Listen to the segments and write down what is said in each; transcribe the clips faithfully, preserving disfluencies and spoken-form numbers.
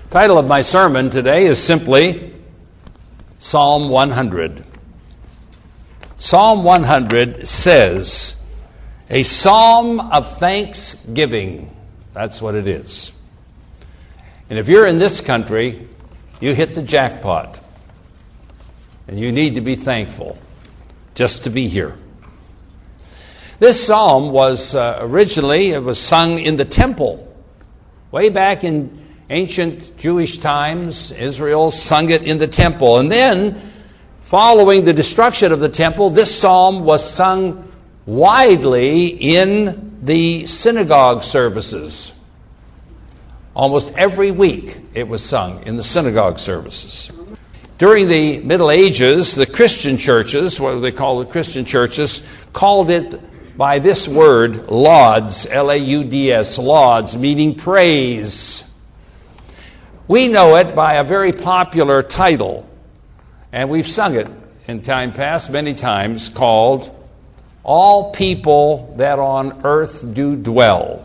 Title of my sermon today is simply Psalm one hundred. Psalm one hundred says, a psalm of thanksgiving. That's what it is. And if you're in this country, you hit the jackpot. And you need to be thankful just to be here. This psalm was uh, originally, it was sung in the temple. Way back in ancient Jewish times, Israel sung it in the temple. And then, following the destruction of the temple, this psalm was sung widely in the synagogue services. Almost every week it was sung in the synagogue services. During the Middle Ages, the Christian churches, what do they call the Christian churches, called it by this word, lauds, L A U D S, lauds, meaning praise. We know it by a very popular title, and we've sung it in time past many times, called All People That On Earth Do Dwell.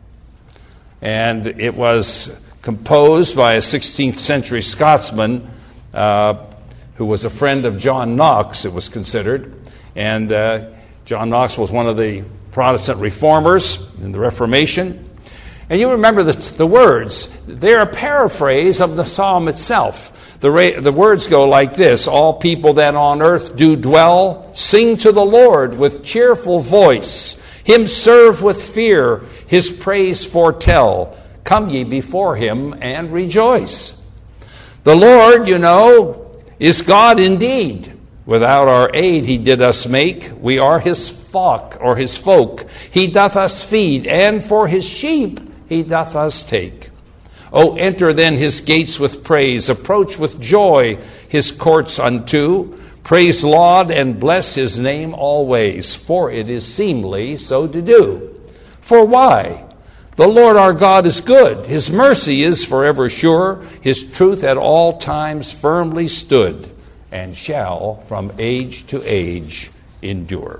And it was composed by a sixteenth century Scotsman uh, who was a friend of John Knox, it was considered. And uh, John Knox was one of the Protestant reformers in the Reformation. And you remember the, the words. They're a paraphrase of the psalm itself. The, ra- the words go like this: all people that on earth do dwell, sing to the Lord with cheerful voice. Him serve with fear, his praise foretell. Come ye before him and rejoice. The Lord, you know, is God indeed. Without our aid he did us make. We are his flock, or his folk. He doth us feed, and for his sheep he doth us take. O enter then his gates with praise, approach with joy his courts unto. Praise, laud, and bless his name always, for it is seemly so to do. For why? The Lord our God is good. His mercy is forever sure. His truth at all times firmly stood, and shall from age to age endure.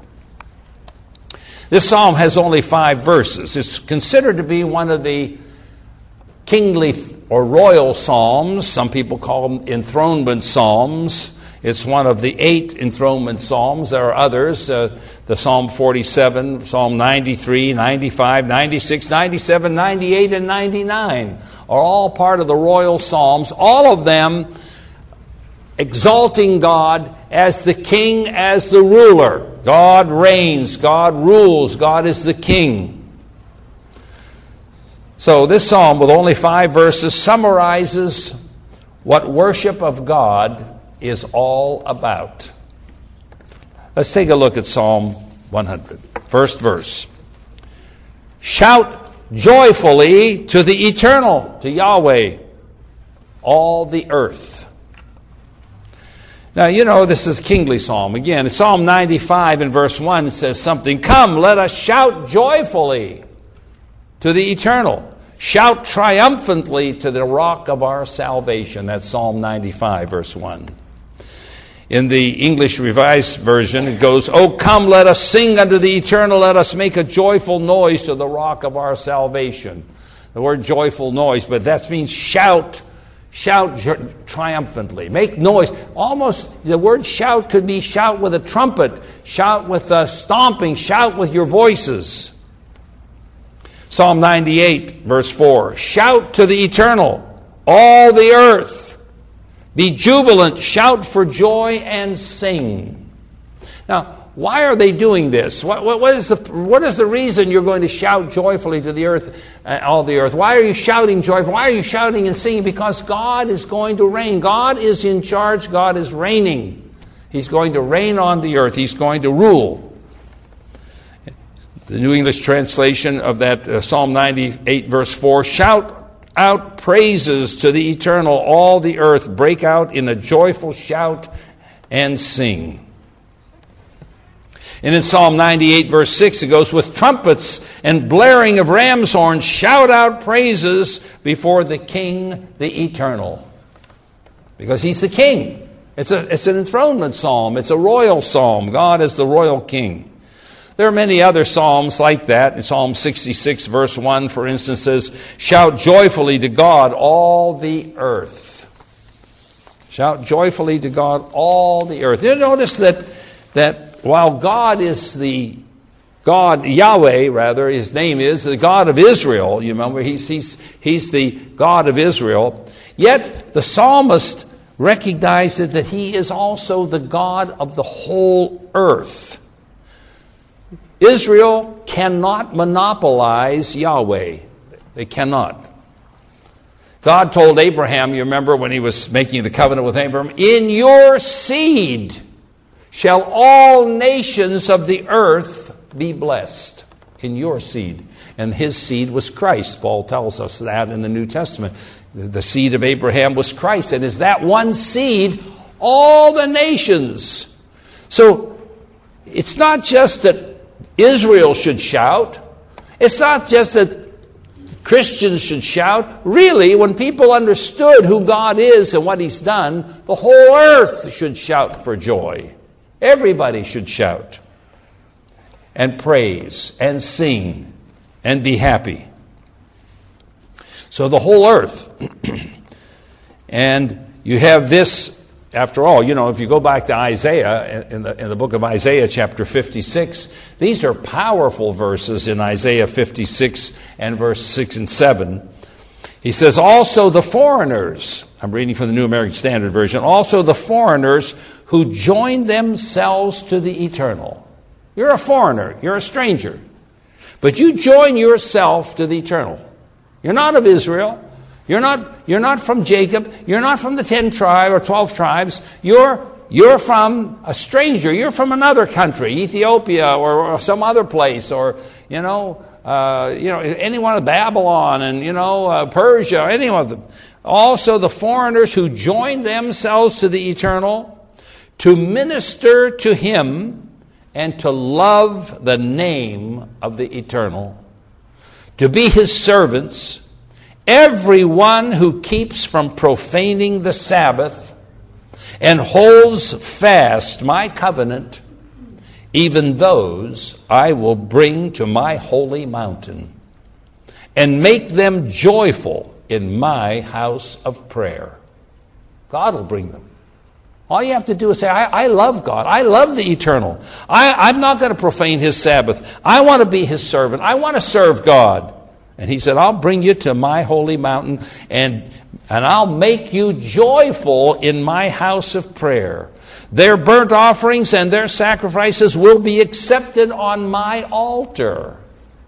This psalm has only five verses. It's considered to be one of the kingly or royal psalms. Some people call them enthronement psalms. It's one of the eight enthronement psalms. There are others, uh, the Psalm forty-seven, Psalm ninety-three, ninety-five, ninety-six, ninety-seven, ninety-eight, and ninety-nine are all part of the royal psalms, all of them exalting God as the king, as the ruler. God reigns, God rules, God is the king. So this psalm, with only five verses, summarizes what worship of God is all about. Let's take a look at Psalm one hundred. First verse. Shout joyfully to the eternal, to Yahweh, all the earth. Now, you know, this is a kingly psalm. Again, Psalm ninety-five in verse one says something. Come, let us shout joyfully to the eternal. Shout triumphantly to the rock of our salvation. That's Psalm ninety-five, verse one. In the English Revised Version, it goes, Oh, come, let us sing unto the eternal. Let us make a joyful noise to the rock of our salvation. The word joyful noise, but that means shout. Shout triumphantly. Make noise. Almost, the word shout could be shout with a trumpet. Shout with a stomping. Shout with your voices. Psalm ninety-eight, verse four. Shout to the eternal, all the earth. Be jubilant, shout for joy, and sing. Now, why are they doing this? What, what, what, is the, what is the reason you're going to shout joyfully to the earth, uh, all the earth? Why are you shouting joyfully? Why are you shouting and singing? Because God is going to reign. God is in charge. God is reigning. He's going to reign on the earth. He's going to rule. The New English translation of that uh, Psalm ninety-eight, verse four, shout out praises to the eternal, all the earth. Break out in a joyful shout and sing. And in Psalm ninety-eight, verse six, it goes, with trumpets and blaring of ram's horns, shout out praises before the King, the eternal. Because he's the king. It's a, it's an enthronement psalm. It's a royal psalm. God is the royal king. There are many other psalms like that. In Psalm sixty-six, verse one, for instance, says, "Shout joyfully to God, all the earth." Shout joyfully to God, all the earth. You notice that, that while God is the God, Yahweh, rather, his name is, the God of Israel, you remember, he's, he's, he's the God of Israel, yet the psalmist recognizes that he is also the God of the whole earth. Israel cannot monopolize Yahweh. They cannot. God told Abraham, you remember when he was making the covenant with Abraham, "In your seed shall all nations of the earth be blessed." In your seed. And his seed was Christ. Paul tells us that in the New Testament. The seed of Abraham was Christ. And is that one seed, all the nations. So it's not just that Israel should shout. It's not just that Christians should shout. Really, when people understood who God is and what he's done, the whole earth should shout for joy. Everybody should shout and praise and sing and be happy. So the whole earth. And you have this, after all, you know, if you go back to Isaiah, in the, in the book of Isaiah, chapter fifty-six, these are powerful verses in Isaiah fifty-six and verse six and seven. He says, "Also the foreigners," I'm reading from the New American Standard Version, "also the foreigners who join themselves to the eternal." You're a foreigner, you're a stranger, but you join yourself to the eternal. You're not of Israel. You're not, you're not from Jacob. You're not from the ten tribe or twelve tribes. You're, you're from a stranger. You're from another country, Ethiopia or, or some other place, or, you know, uh, you know, any one of Babylon and, you know, uh, Persia, any one of them. Also the foreigners who join themselves to the eternal to minister to him and to love the name of the eternal, to be his servants, everyone who keeps from profaning the Sabbath and holds fast my covenant, even those I will bring to my holy mountain and make them joyful in my house of prayer. God will bring them. All you have to do is say, I, I love God. I love the eternal. I, I'm not going to profane his Sabbath. I want to be his servant. I want to serve God. And he said, I'll bring you to my holy mountain and, and I'll make you joyful in my house of prayer. Their burnt offerings and their sacrifices will be accepted on my altar.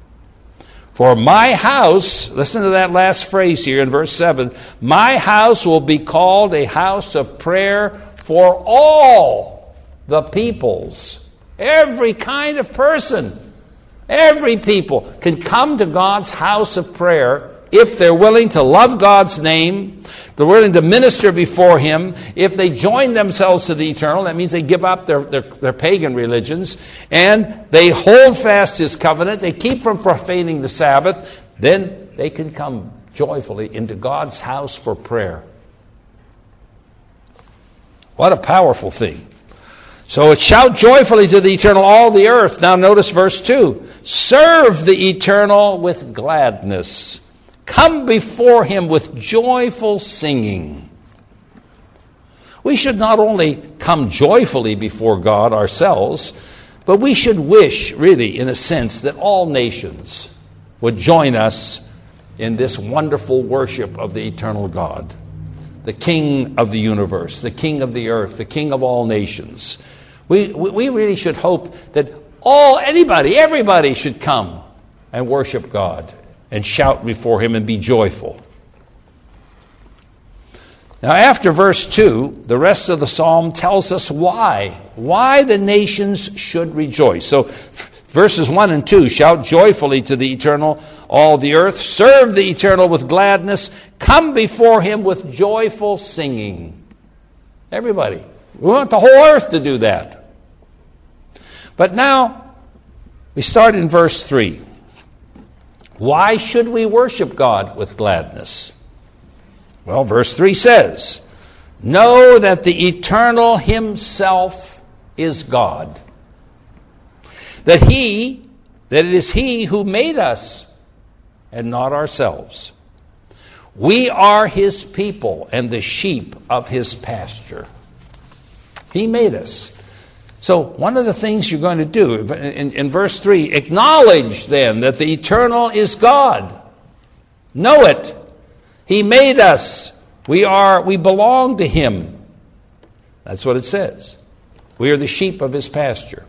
For my house, listen to that last phrase here in verse seven, my house will be called a house of prayer for all the peoples. Every kind of person. Every people can come to God's house of prayer if they're willing to love God's name, they're willing to minister before him, if they join themselves to the eternal, that means they give up their, their, their pagan religions, and they hold fast his covenant, they keep from profaning the Sabbath, then they can come joyfully into God's house for prayer. What a powerful thing. So it shout joyfully to the eternal, all the earth. Now notice verse two. Serve the eternal with gladness. Come before him with joyful singing. We should not only come joyfully before God ourselves, but we should wish, really, in a sense, that all nations would join us in this wonderful worship of the eternal God, the King of the universe, the King of the earth, the King of all nations. We, we really should hope that all, anybody, everybody should come and worship God and shout before him and be joyful. Now, after verse two, the rest of the psalm tells us why. Why the nations should rejoice. So, verses one and two, shout joyfully to the eternal, all the earth. Serve the eternal with gladness. Come before him with joyful singing. Everybody. We want the whole earth to do that. But now, we start in verse three. Why should we worship God with gladness? Well, verse three says, know that the eternal himself is God. that he, that it is he who made us and not ourselves. We are his people and the sheep of his pasture. He made us. So one of the things you're going to do, in, in verse three, acknowledge then that the eternal is God. Know it. He made us. We are, we belong to him. That's what it says. We are the sheep of his pasture.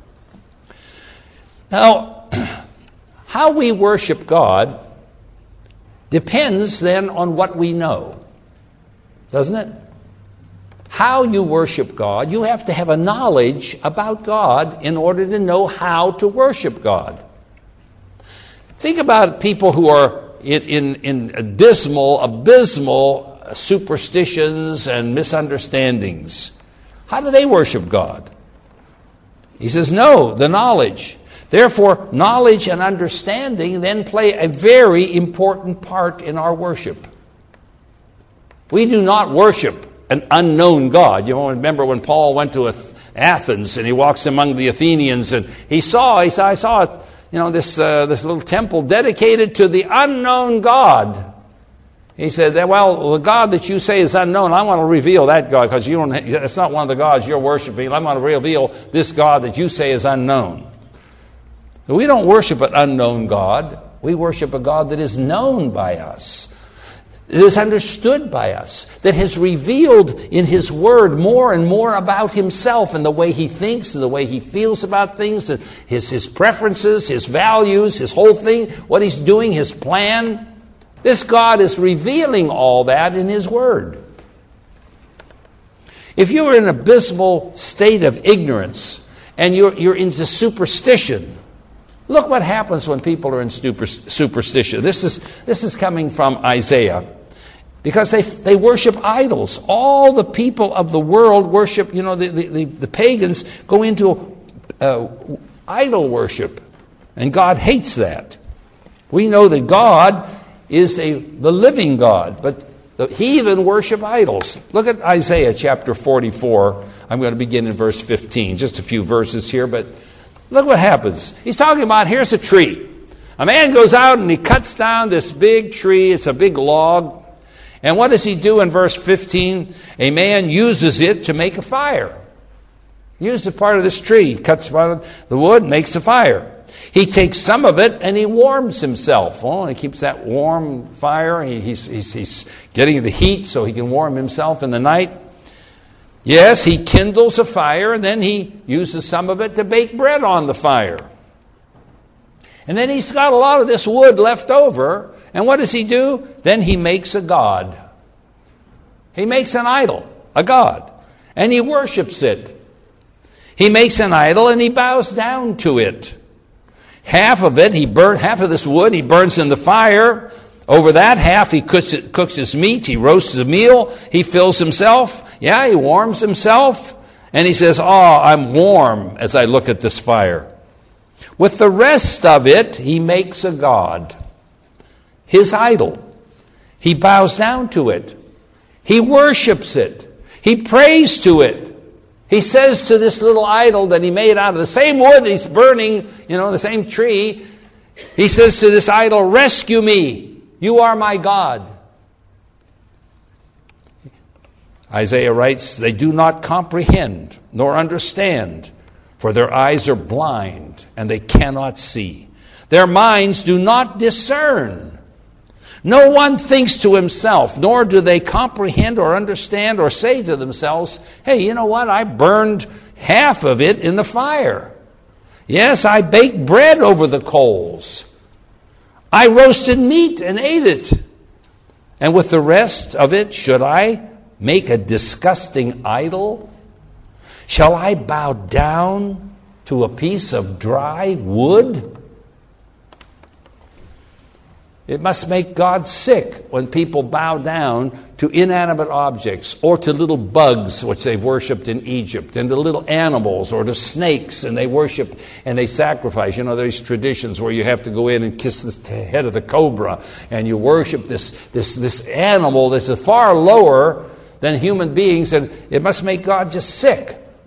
Now, how we worship God depends then on what we know, doesn't it? How you worship God, you have to have a knowledge about God in order to know how to worship God. Think about people who are in, in, in dismal, abysmal superstitions and misunderstandings. How do they worship God? He says, no, the knowledge. Therefore, knowledge and understanding then play a very important part in our worship. We do not worship an unknown God. You remember when Paul went to Athens and he walks among the Athenians and he saw, he saw, I saw, you know, this uh, this little temple dedicated to the unknown God. He said, well, the God that you say is unknown, I want to reveal that God because you don't. It's not one of the gods you're worshiping. I want to reveal this God that you say is unknown. So we don't worship an unknown God. We worship a God that is known by us. It is understood by us, that has revealed in his word more and more about himself and the way he thinks and the way he feels about things, his, his preferences, his values, his whole thing, what he's doing, his plan. This God is revealing all that in his word. If you're in an abysmal state of ignorance and you're, you're into superstition, look what happens when people are in super, superstition. This is, this is coming from Isaiah. Because they they worship idols. All the people of the world worship, you know, the, the, the pagans go into uh, idol worship. And God hates that. We know that God is a the living God, but the heathen worship idols. Look at Isaiah chapter forty-four. I'm going to begin in verse fifteen. Just a few verses here, but look what happens. He's talking about, here's a tree. A man goes out and he cuts down this big tree. It's a big log. And what does he do in verse fifteen? A man uses it to make a fire. Uses a part of this tree, cuts part of the wood, makes a fire. He takes some of it and he warms himself. Oh, and he keeps that warm fire. He, he's, he's, he's getting the heat so he can warm himself in the night. Yes, he kindles a fire and then he uses some of it to bake bread on the fire. And then he's got a lot of this wood left over. And what does he do? Then he makes a god. He makes an idol, a god. And he worships it. He makes an idol and he bows down to it. Half of it, he burn, half of this wood, he burns in the fire. Over that half, he cooks, it, cooks his meat. He roasts a meal. He fills himself. Yeah, he warms himself. And he says, oh, I'm warm as I look at this fire. With the rest of it, he makes a god. His idol. He bows down to it. He worships it. He prays to it. He says to this little idol that he made out of the same wood he's burning, you know, the same tree, he says to this idol, rescue me. You are my God. Isaiah writes, they do not comprehend nor understand, for their eyes are blind and they cannot see. Their minds do not discern. No one thinks to himself, nor do they comprehend or understand or say to themselves, hey, you know what? I burned half of it in the fire. Yes, I baked bread over the coals. I roasted meat and ate it. And with the rest of it, should I make a disgusting idol? Shall I bow down to a piece of dry wood? It must make God sick when people bow down to inanimate objects or to little bugs, which they've worshipped in Egypt, and to little animals or to snakes, and they worship and they sacrifice. You know, there's traditions where you have to go in and kiss the head of the cobra, and you worship this, this, this animal that's far lower than human beings, and it must make God just sick.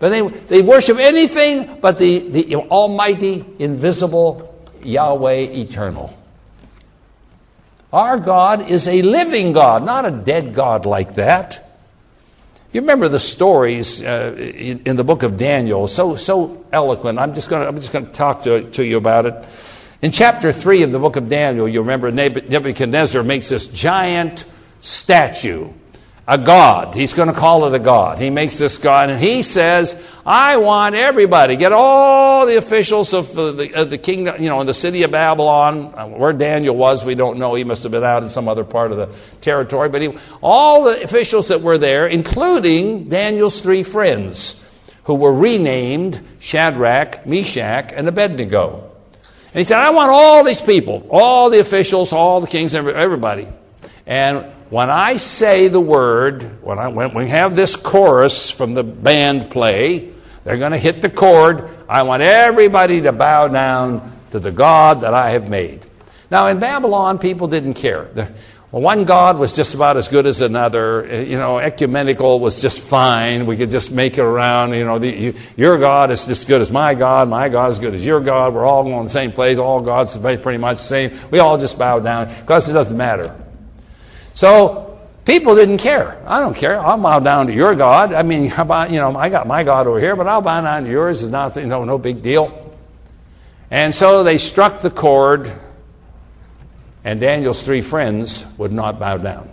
But they, they worship anything but the, the almighty, invisible Yahweh eternal. Our God is a living God, not a dead God like that. You remember the stories uh, in, in the book of Daniel, so so eloquent. I'm just going to I'm just going to talk to, to you about it. In chapter three of the book of Daniel, you remember Nebuchadnezzar makes this giant statue, a god. He's going to call it a god. He makes this god, and he says, I want everybody, get all the officials of the, of the kingdom, you know, in the city of Babylon, where Daniel was, we don't know. He must have been out in some other part of the territory. But he, all the officials that were there, including Daniel's three friends, who were renamed Shadrach, Meshach, and Abednego. And he said, I want all these people, all the officials, all the kings, everybody. And when I say the word, when, I, when we have this chorus from the band play, they're going to hit the chord. I want everybody to bow down to the God that I have made. Now, in Babylon, people didn't care. The, well, one God was just about as good as another. You know, ecumenical was just fine. We could just make it around. You know, the, you, your God is just as good as my God. My God is as good as your God. We're all going to the same place. All gods are pretty much the same. We all just bow down because it doesn't matter. So people didn't care. I don't care. I'll bow down to your God. I mean, how about, you know, I got my God over here, but I'll bow down to yours. It's not, you know, no big deal. And so they struck the chord, and Daniel's three friends would not bow down.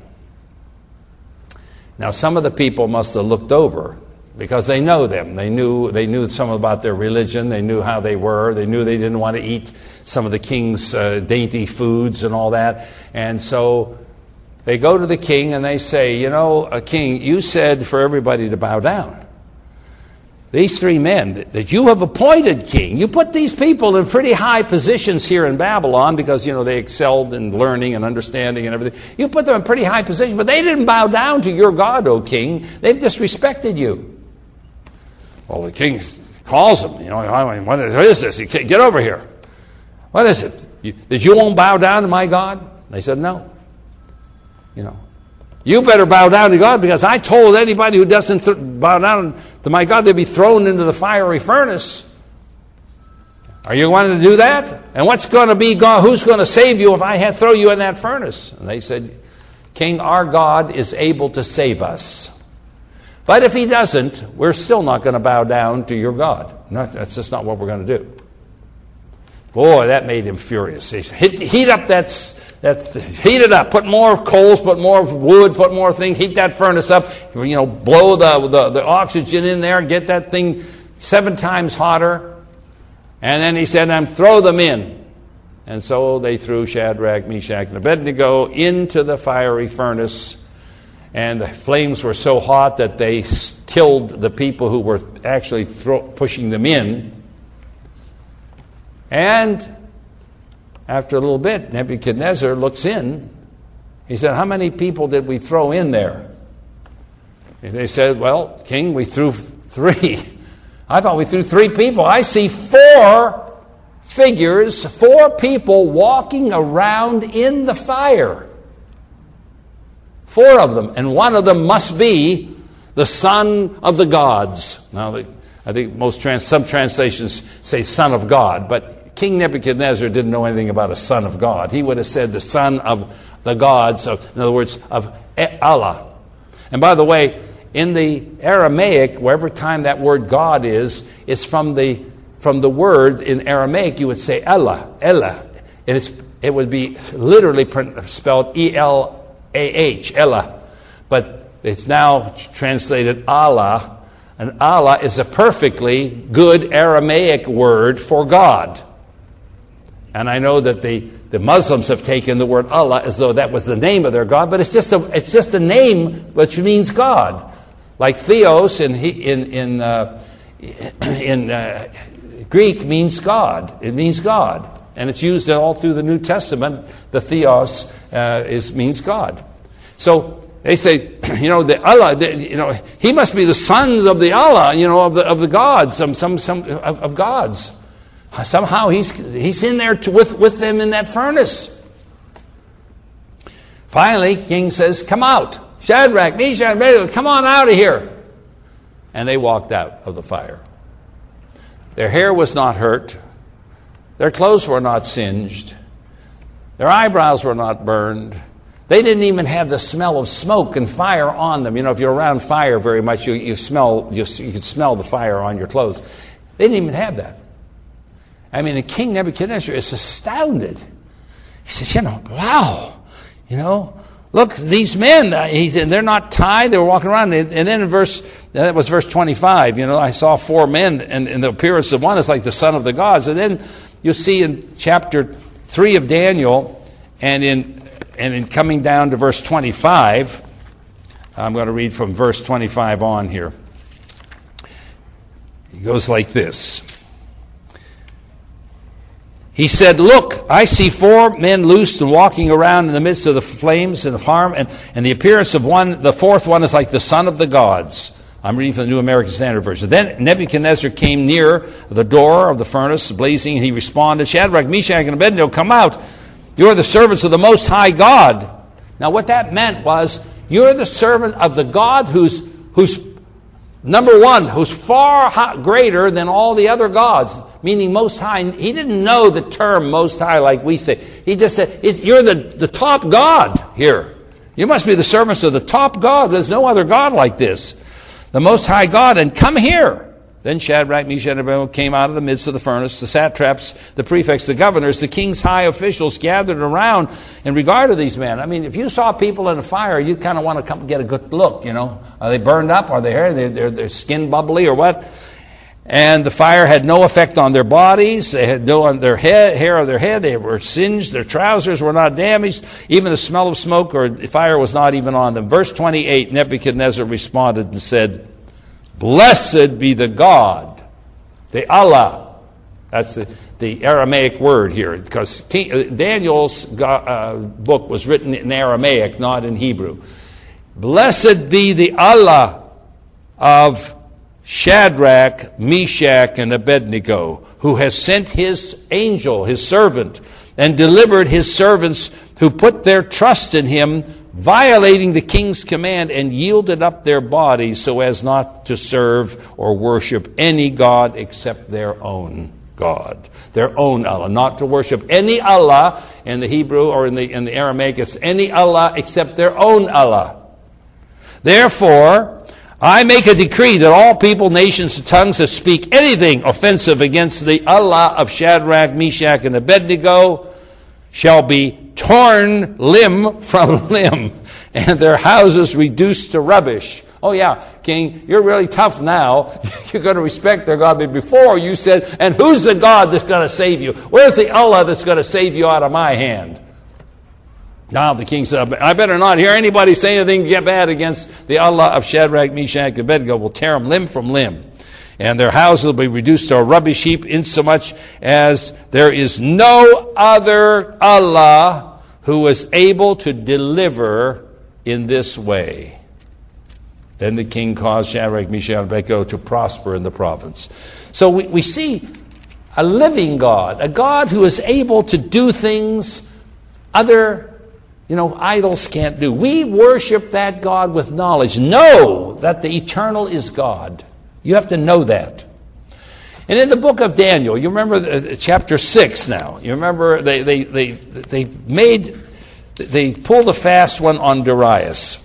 Now, some of the people must have looked over because they know them. They knew they knew some about their religion. They knew how they were. They knew they didn't want to eat some of the king's uh, dainty foods and all that. And so they go to the king and they say, you know, uh, king, you said for everybody to bow down. These three men that, that you have appointed king, you put these people in pretty high positions here in Babylon because, you know, they excelled in learning and understanding and everything. You put them in pretty high positions, but they didn't bow down to your God, O king. They've disrespected you. Well, the king calls them, you know, what is this? Get over here. What is it? You, that you won't bow down to my God? They said, no. You know, you better bow down to God because I told anybody who doesn't th- bow down to my God, they'll be thrown into the fiery furnace. Are you going to do that? And what's going to be God? Who's going to save you if I had throw you in that furnace? And they said, King, our God is able to save us. But if he doesn't, we're still not going to bow down to your God. No, that's just not what we're going to do. Boy, that made him furious. He heat, heat up that... That's heat it up. Put more coals, put more wood, put more things. Heat that furnace up. You know, blow the, the, the oxygen in there. Get that thing seven times hotter. And then he said, and throw them in. And so they threw Shadrach, Meshach, and Abednego into the fiery furnace. And the flames were so hot that they killed the people who were actually throw, pushing them in. And after a little bit, Nebuchadnezzar looks in. He said, how many people did we throw in there? And they said, well, king, we threw three. I thought we threw three people. I see four figures, four people walking around in the fire. Four of them. And one of them must be the son of the gods. Now, I think most trans, some translations say son of God, but King Nebuchadnezzar didn't know anything about a son of God. He would have said the son of the gods, of, in other words, of Allah. And by the way, in the Aramaic, wherever time that word God is, it's from the from the word in Aramaic, you would say Allah, Ella. And it's, it would be literally spelled E L A H, Ella. But it's now translated Allah. And Allah is a perfectly good Aramaic word for God. And I know that the, the Muslims have taken the word Allah as though that was the name of their God, but it's just a it's just a name which means God, like Theos in in in uh, in uh, Greek means God. It means God, and it's used all through the New Testament. The Theos uh, is means God. So they say, you know, the Allah, the, you know, he must be the sons of the Allah, you know, of the of the gods, some some some of, of gods. Somehow he's he's in there to, with, with them in that furnace. Finally, king says, come out. Shadrach, Meshach, Abednego, come on out of here. and they walked out of the fire. Their hair was not hurt. Their clothes were not singed. Their eyebrows were not burned. They didn't even have the smell of smoke and fire on them. You know, if you're around fire very much, you, you smell you, you can smell the fire on your clothes. They didn't even have that. I mean, the King Nebuchadnezzar is astounded. He says, you know, wow, you know, look, these men, uh, he said, they're not tied, they were walking around. And then in verse, that was verse twenty-five, you know, I saw four men, and, and the appearance of one is like the son of the gods. And then you'll see in chapter three of Daniel, and in and in coming down to verse twenty-five, I'm going to read from verse twenty-five on here. It goes like this. He said, look, I see four men loosed and walking around in the midst of the flames and of harm, and, and the appearance of one, the fourth one is like the son of the gods. I'm reading from the New American Standard Version. Then Nebuchadnezzar came near the door of the furnace, blazing, and he responded, Shadrach, Meshach, and Abednego, come out. You're the servants of the Most High God. Now what that meant was, you're the servant of the God who's, who's number one, who's far high, greater than all the other gods. Meaning Most High. He didn't know the term Most High like we say. He just said, it's, you're the, the top God here. You must be the servants of the top God. There's no other God like this. The Most High God, and come here. Then Shadrach, Meshach, and Abednego came out of the midst of the furnace. The satraps, the prefects, the governors, the king's high officials gathered around in regard to these men. I mean, if you saw people in a fire, you'd kind of want to come get a good look, you know. Are they burned up? Are they hair? They're, they're, their skin bubbly or what? And the fire had no effect on their bodies. They had no on their head, hair of their head. They were singed. Their trousers were not damaged. Even the smell of smoke or fire was not even on them. Verse twenty-eight, Nebuchadnezzar responded and said, blessed be the God, the Allah. That's the, the Aramaic word here, because King, Daniel's uh, book was written in Aramaic, not in Hebrew. Blessed be the Allah of Shadrach, Meshach, and Abednego, who has sent his angel, his servant, and delivered his servants who put their trust in him, violating the king's command, and yielded up their bodies so as not to serve or worship any god except their own God, their own Allah. Not to worship any Allah in the Hebrew or in the, in the Aramaic, it's any Allah except their own Allah. Therefore, I make a decree that all people, nations, and tongues that speak anything offensive against the Allah of Shadrach, Meshach, and Abednego shall be torn limb from limb, and their houses reduced to rubbish. Oh yeah, King, you're really tough now. You're going to respect their God. But before you said, and who's the God that's going to save you? Where's the Allah that's going to save you out of my hand? Now the king said, I better not hear anybody say anything bad against the Allah of Shadrach, Meshach, and Abednego. Will tear them limb from limb. And their houses will be reduced to a rubbish heap, insomuch as there is no other Allah who is able to deliver in this way. Then the king caused Shadrach, Meshach, and Abednego to prosper in the province. So we, we see a living God, a God who is able to do things other You know, idols can't do. We worship that God with knowledge. Know that the eternal is God. You have to know that. And in the book of Daniel, you remember the, chapter six now. You remember they they they they made they pulled a fast one on Darius,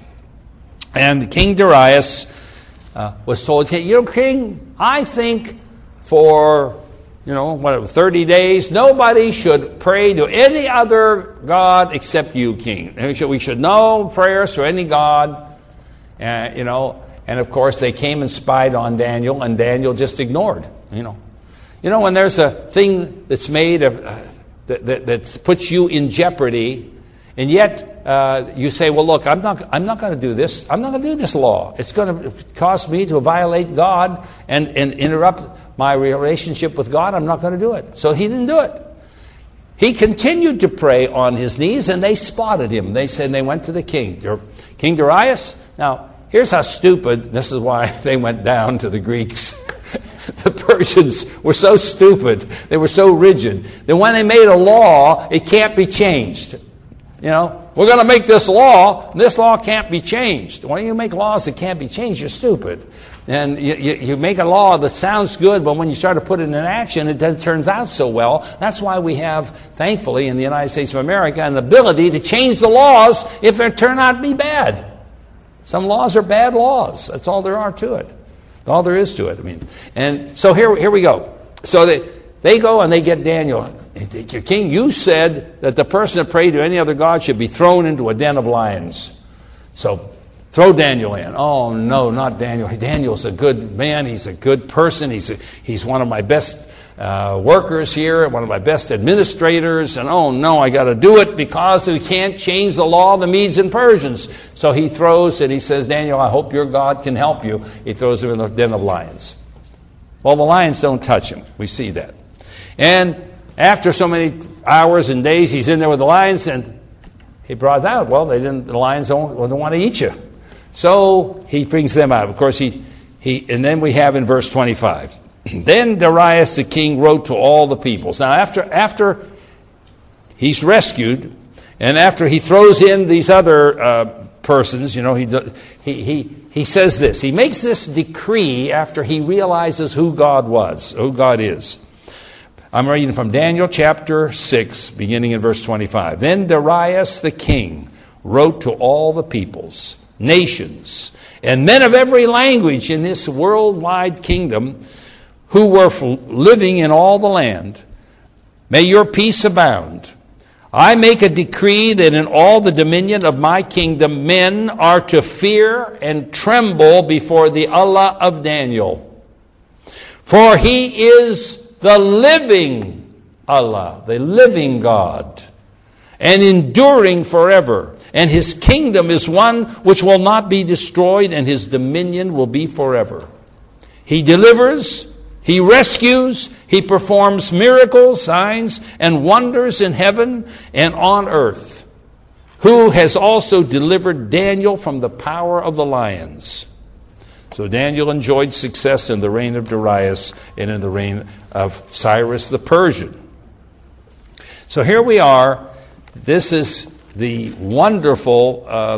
and King Darius uh, was told, "Hey, you know, King, I think for." You know, what, thirty days, nobody should pray to any other God except you, King. We should, we should know prayers to any God. Uh, you know, and of course they came and spied on Daniel, and Daniel just ignored, you know. You know, when there's a thing that's made of, uh, that, that, that puts you in jeopardy, and yet uh, you say, well, look, I'm not, I'm not going to do this. I'm not going to do this law. It's going to cause me to violate God and, and interrupt my relationship with God. I'm not going to do it. So he didn't do it. He continued to pray on his knees, and they spotted him. They said, they went to the king. King Darius. Now, here's how stupid, this is why they went down to the Greeks. The Persians were so stupid. They were so rigid that when they made a law, it can't be changed. You know, we're going to make this law, and this law can't be changed. When you make laws that can't be changed, you're stupid. And you, you, you make a law that sounds good, but when you start to put it in action, it doesn't turn out so well. That's why we have, thankfully, in the United States of America, an ability to change the laws if they turn out to be bad. Some laws are bad laws. That's all there are to it. All there is to it. I mean, and so here, here we go. So they, they go and they get Daniel. Your king, you said that the person that prayed to any other god should be thrown into a den of lions. So throw Daniel in. Oh, no, not Daniel. Daniel's a good man. He's a good person. He's a, he's one of my best uh, workers here, one of my best administrators. And oh, no, I got to do it because we can't change the law of the Medes and Persians. So he throws and he says, Daniel, I hope your God can help you. He throws him in the den of lions. Well, the lions don't touch him. We see that. And after so many hours and days, he's in there with the lions, and he brought out, well, they didn't. The lions don't, don't want to eat you. So he brings them out. Of course, he, he and then we have in verse twenty-five, then Darius the king wrote to all the peoples. Now, after after he's rescued, and after he throws in these other uh, persons, you know, he, he he he says this. He makes this decree after he realizes who God was, who God is. I'm reading from Daniel chapter six, beginning in verse twenty-five. Then Darius the king wrote to all the peoples, nations, and men of every language in this worldwide kingdom who were living in all the land, may your peace abound. I make a decree that in all the dominion of my kingdom men are to fear and tremble before the Allah of Daniel. For he is the living Allah, the living God, and enduring forever. And his kingdom is one which will not be destroyed, and his dominion will be forever. He delivers, he rescues, he performs miracles, signs, and wonders in heaven and on earth, who has also delivered Daniel from the power of the lions. So Daniel enjoyed success in the reign of Darius and in the reign of Cyrus the Persian. So here we are. This is the wonderful uh,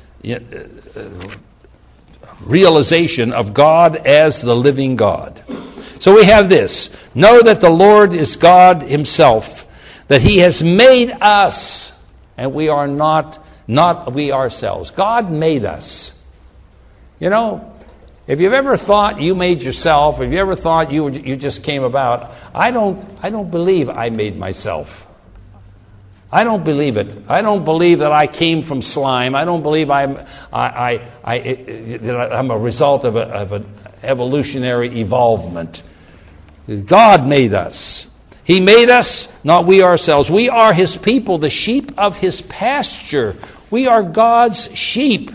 realization of God as the living God. So we have this. Know that the Lord is God himself, that he has made us, and we are not, not we ourselves. God made us. You know, if you've ever thought you made yourself, if you ever thought you you just came about, I don't I don't believe I made myself. I don't believe it. I don't believe that I came from slime. I don't believe I'm I I, I that I'm a result of a, of an evolutionary evolvement. God made us. He made us, not we ourselves. We are his people, the sheep of his pasture. We are God's sheep.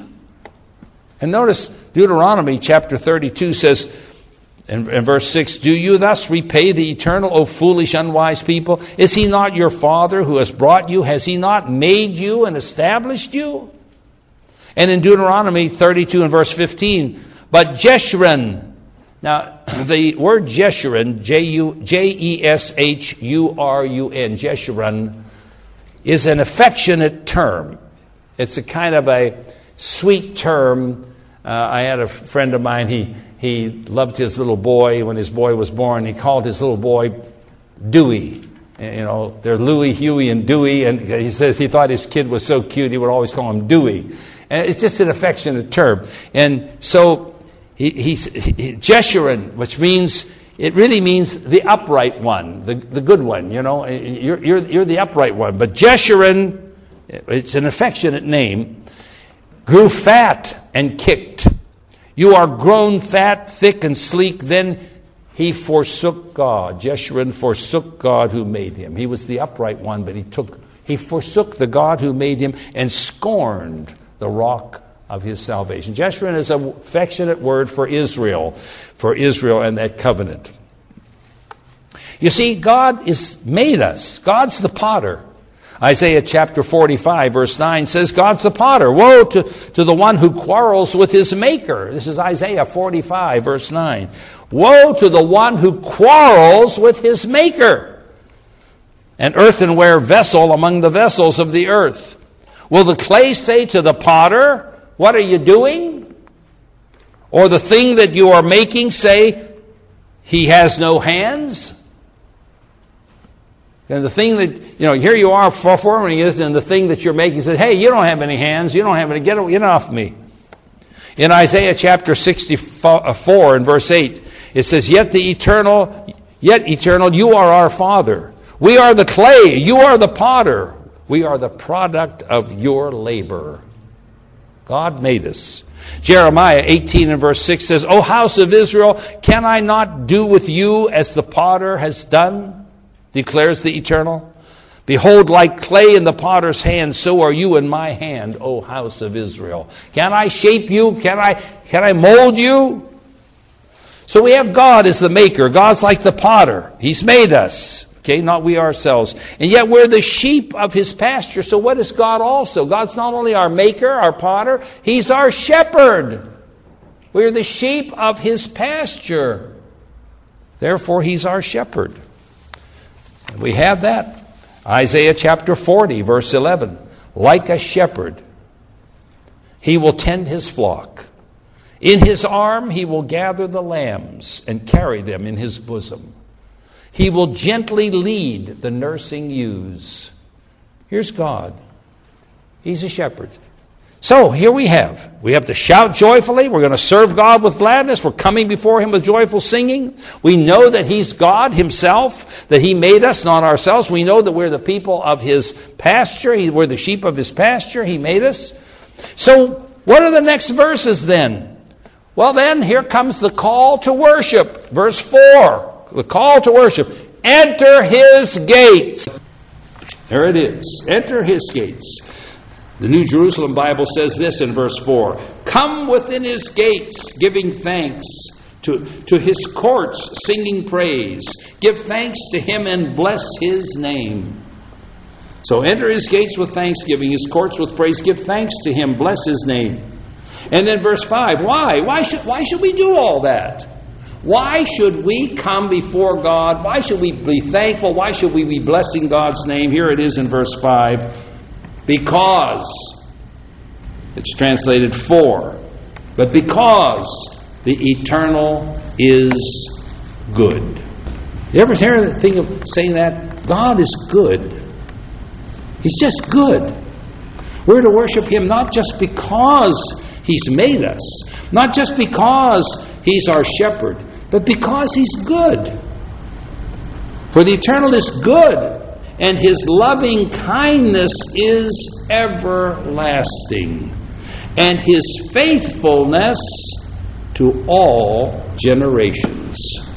And notice Deuteronomy chapter thirty-two says, in, in verse six, do you thus repay the eternal, O foolish, unwise people? Is he not your father who has brought you? Has he not made you and established you? And in Deuteronomy thirty-two and verse fifteen, but Jeshurun. Now, the word Jeshurun, J U J E S H U R U N, Jeshurun, is an affectionate term. It's a kind of a sweet term. Uh, I had a friend of mine, he he loved his little boy. When his boy was born, he called his little boy Dewey. You know, they're Louie, Huey, and Dewey, and he says he thought his kid was so cute, he would always call him Dewey. And it's just an affectionate term. And so he, he's he, Jeshurun, which means, it really means the upright one, the, the good one, you know. You're, you're, you're the upright one. But Jeshurun, it's an affectionate name, grew fat and kicked. You are grown fat, thick, and sleek. Then he forsook God. Jeshurun forsook God who made him. He was the upright one, but he took he forsook the God who made him and scorned the rock of his salvation. Jeshurun is an affectionate word for Israel, for Israel and that covenant. You see, God has made us. God's the potter. Isaiah chapter forty-five, verse nine says, God's the potter. Woe to, to the one who quarrels with his maker. This is Isaiah forty-five, verse nine. Woe to the one who quarrels with his maker. An earthenware vessel among the vessels of the earth. Will the clay say to the potter, what are you doing? Or the thing that you are making say, he has no hands? And the thing that, you know, here you are performing it, and the thing that you're making says, hey, you don't have any hands, you don't have any, get, get off me. In Isaiah chapter sixty-four and verse eight, it says, Yet the eternal, yet eternal, you are our Father. We are the clay, you are the potter. We are the product of your labor. God made us. Jeremiah eighteen and verse six says, O house of Israel, can I not do with you as the potter has done? Declares the Eternal. Behold, like clay in the potter's hand, so are you in my hand, O house of Israel. Can I shape you? Can I, can I mold you? So we have God as the maker. God's like the potter. He's made us. Okay, not we ourselves. And yet we're the sheep of his pasture. So what is God also? God's not only our maker, our potter, he's our shepherd. We're the sheep of his pasture. Therefore, he's our shepherd. And we have that. Isaiah chapter forty, verse eleven. Like a shepherd, he will tend his flock. In his arm he will gather the lambs and carry them in his bosom. He will gently lead the nursing ewes. Here's God. He's a shepherd. So here we have. We have to shout joyfully. We're going to serve God with gladness. We're coming before him with joyful singing. We know that he's God himself, that he made us, not ourselves. We know that we're the people of his pasture. We're the sheep of his pasture. He made us. So what are the next verses then? Well then, here comes the call to worship. Verse four. The call to worship. Enter his gates. There it is. Enter his gates. The New Jerusalem Bible says this in verse four. Come within his gates, giving thanks. To, to his courts, singing praise. Give thanks to him and bless his name. So enter his gates with thanksgiving, his courts with praise. Give thanks to him, bless his name. And then verse five. Why? Why should, why should we do all that? Why should we come before God? Why should we be thankful? Why should we be blessing God's name? Here it is in verse five. Because, it's translated for, but because the eternal is good. You ever hear the thing of saying that? God is good. He's just good. We're to worship him not just because he's made us, not just because he's our shepherd, but because he's good. For the eternal is good, and his loving kindness is everlasting, and his faithfulness to all generations.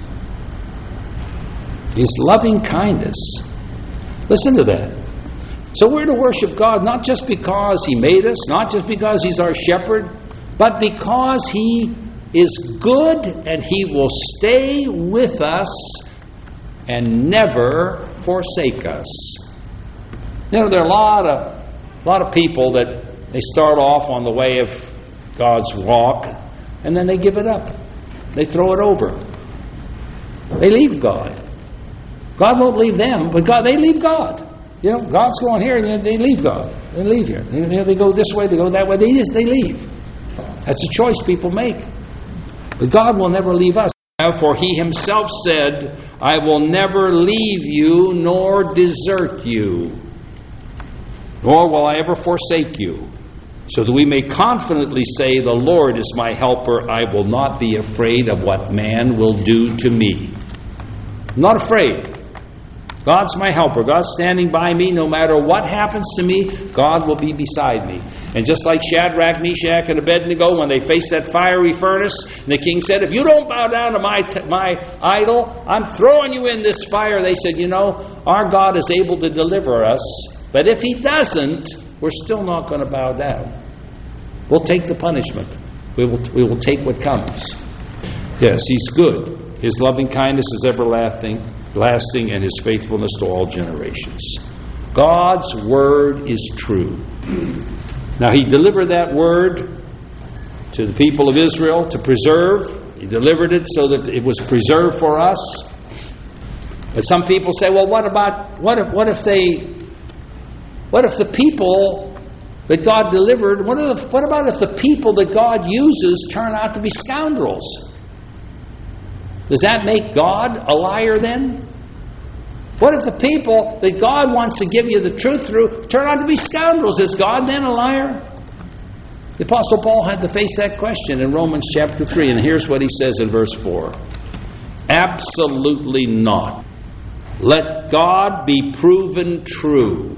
His loving kindness. Listen to that. So we're to worship God not just because he made us, not just because he's our shepherd, but because he is good and he will stay with us and never forsake us. You know, there are a lot of a lot of people that they start off on the way of God's walk and then they give it up. They throw it over. They leave God. God won't leave them, but God they leave God. You know, God's going here and they leave God. They leave here. They, they go this way, they go that way. They just they leave. That's a choice people make. But God will never leave us. For he himself said, I will never leave you nor desert you, nor will I ever forsake you, so that we may confidently say, the Lord is my helper. I will not be afraid of what man will do to me. I'm not afraid. God's my helper. God's standing by me. No matter what happens to me, God will be beside me. And just like Shadrach, Meshach, and Abednego, when they faced that fiery furnace, and the king said, if you don't bow down to my t- my idol, I'm throwing you in this fire. They said, you know, our God is able to deliver us, but if he doesn't, we're still not going to bow down. We'll take the punishment. We will, we will take what comes. Yes, he's good. His loving kindness is everlasting, lasting, and his faithfulness to all generations. God's word is true. Now, he delivered that word to the people of Israel to preserve. He delivered it so that it was preserved for us. But some people say, well, what about, what if, what if they, what if the people that God delivered, what, are the, what about if the people that God uses turn out to be scoundrels? Does that make God a liar then? What if the people that God wants to give you the truth through turn out to be scoundrels? Is God then a liar? The Apostle Paul had to face that question in Romans chapter three, and here's what he says in verse four. Absolutely not. Let God be proven true,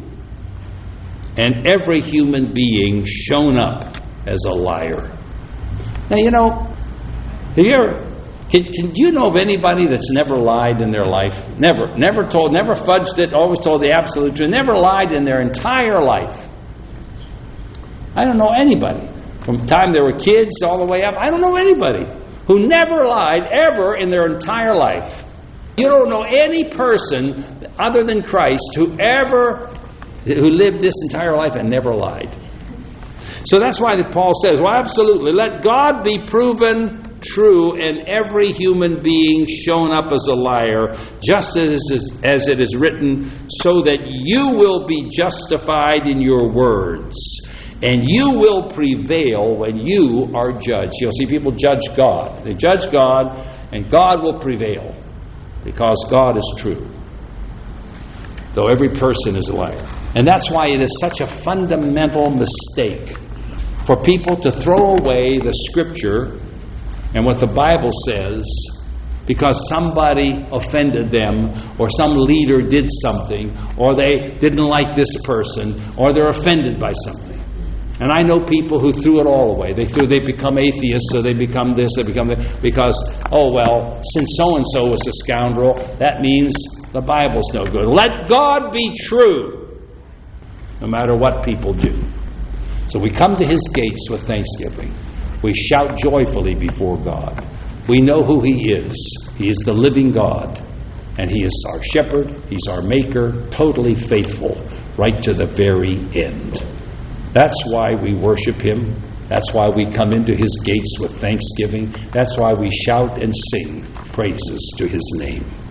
and every human being shown up as a liar. Now, you know, have you ever, can, can do you know of anybody that's never lied in their life? Never. Never told, never fudged it, always told the absolute truth. Never lied in their entire life. I don't know anybody. From the time they were kids all the way up, I don't know anybody who never lied ever in their entire life. You don't know any person other than Christ who ever, who lived this entire life and never lied. So that's why Paul says, well, absolutely, let God be proven true and every human being shown up as a liar, just as, as it is written, so that you will be justified in your words, and you will prevail when you are judged. You'll see people judge God. They judge God, and God will prevail, because God is true, though every person is a liar. And that's why it is such a fundamental mistake for people to throw away the Scripture and what the Bible says because somebody offended them, or some leader did something, or they didn't like this person, or they're offended by something. And I know people who threw it all away. They threw, they become atheists, so they become this, they become that, because, oh well, since so-and-so was a scoundrel, that means the Bible's no good. Let God be true, no matter what people do. So we come to His gates with thanksgiving. We shout joyfully before God. We know who He is. He is the living God, and He is our shepherd. He's our maker, totally faithful, right to the very end. That's why we worship Him. That's why we come into His gates with thanksgiving. That's why we shout and sing praises to His name.